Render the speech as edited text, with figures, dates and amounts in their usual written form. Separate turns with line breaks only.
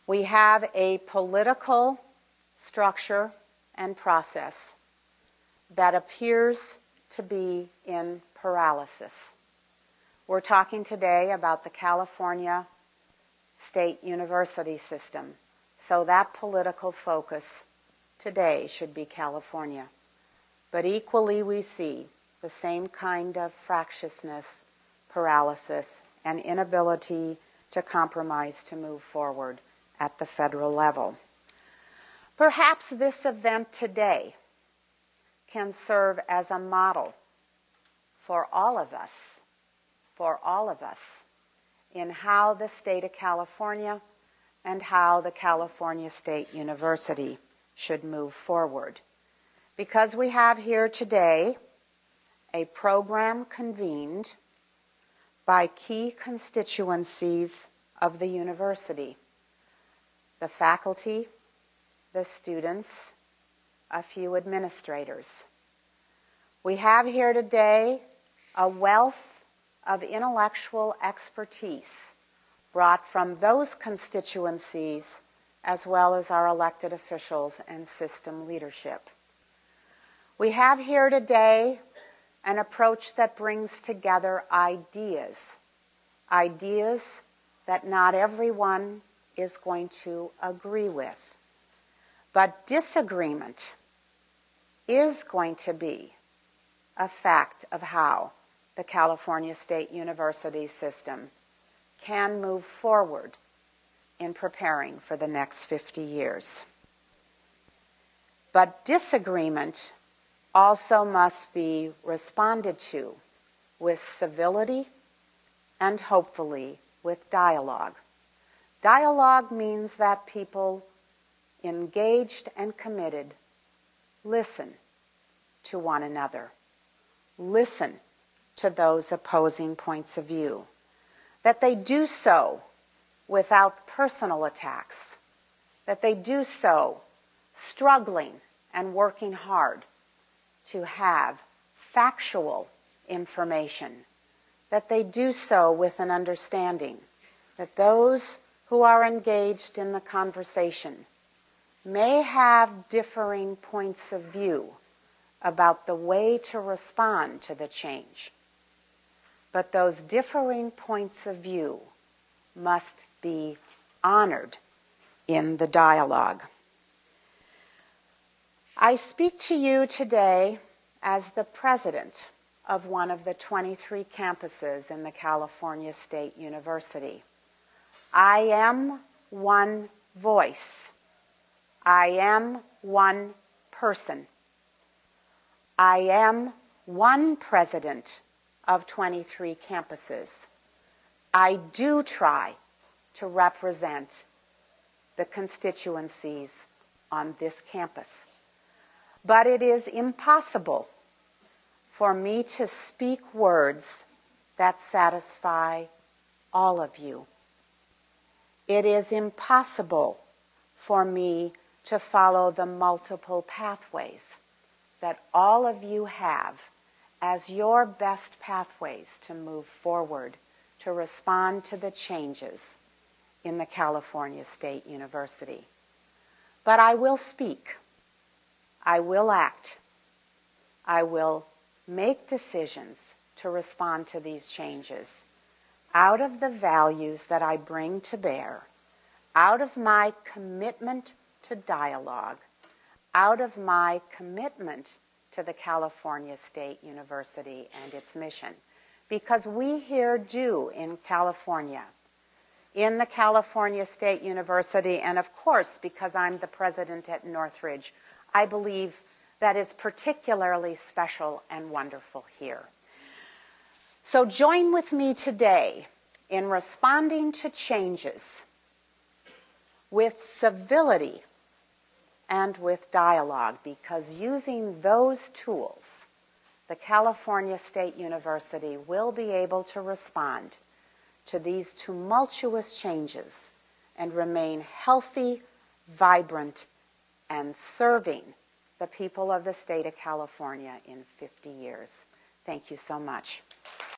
We have a political structure and process that appears to be in paralysis. We're talking today about the California State University system, so that political focus today should be California. But equally we see the same kind of fractiousness, paralysis, and inability to compromise to move forward at the federal level. Perhaps this event today can serve as a model for all of us, in how the state of California and how the California State University should move forward. Because we have here today a program convened by key constituencies of the university, the faculty, the students, a few administrators. We have here today a wealth of intellectual expertise brought from those constituencies as well as our elected officials and system leadership. We have here today an approach that brings together ideas that not everyone is going to agree with. But disagreement is going to be a fact of how the California State University system can move forward in preparing for the next 50 years. But disagreement also must be responded to with civility and hopefully with dialogue. Dialogue means that people engaged and committed listen to one another, listen to those opposing points of view, that they do so without personal attacks, that they do so struggling and working hard to have factual information, that they do so with an understanding that those who are engaged in the conversation may have differing points of view about the way to respond to the change. But those differing points of view must be honored in the dialogue. I speak to you today as the president of one of the 23 campuses in the California State University. I am one voice. I am one person. I am one president of 23 campuses. I do try to represent the constituencies on this campus. But it is impossible for me to speak words that satisfy all of you. It is impossible for me to follow the multiple pathways that all of you have as your best pathways to move forward, to respond to the changes in the California State University. But I will speak. I will act. I will make decisions to respond to these changes out of the values that I bring to bear, out of my commitment to dialogue, out of my commitment to the California State University and its mission. Because we here do in California, in the California State University, and of course because I'm the president at Northridge, I believe that it's particularly special and wonderful here. So join with me today in responding to changes with civility and with dialogue, because using those tools, the California State University will be able to respond to these tumultuous changes and remain healthy, vibrant, and serving the people of the state of California in 50 years. Thank you so much.